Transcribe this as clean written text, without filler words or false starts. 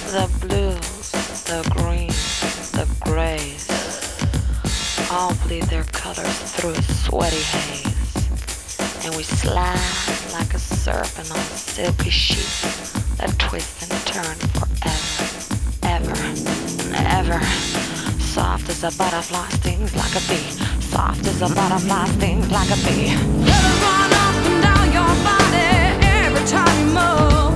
The blues, the greens, the grays all bleed their colors through a sweaty haze, and we slide like a serpent on silky sheets that twist and turn forever, ever, and ever. Soft as a butterfly, stings like a bee. Soft as a butterfly, stings like a bee. Let it run up and down your body every time you move.